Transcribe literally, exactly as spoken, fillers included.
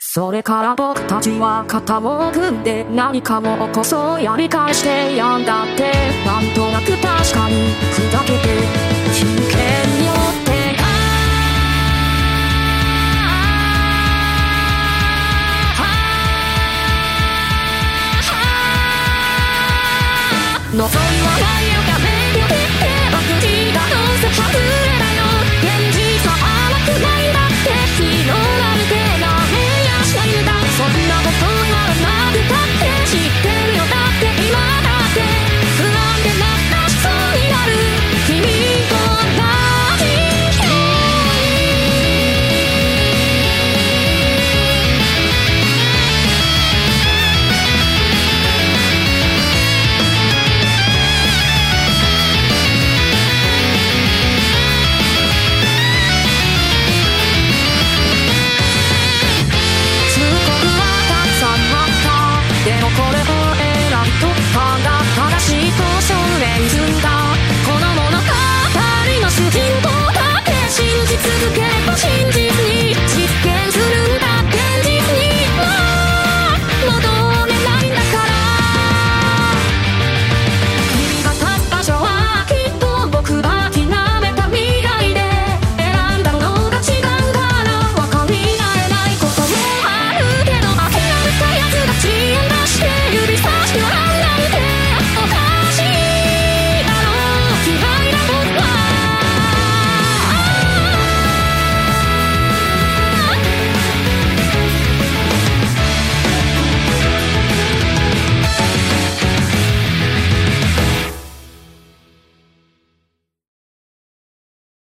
それから僕たちは肩を組んで何かを起こそうやり返してやんだってなんとなく確かにふざけて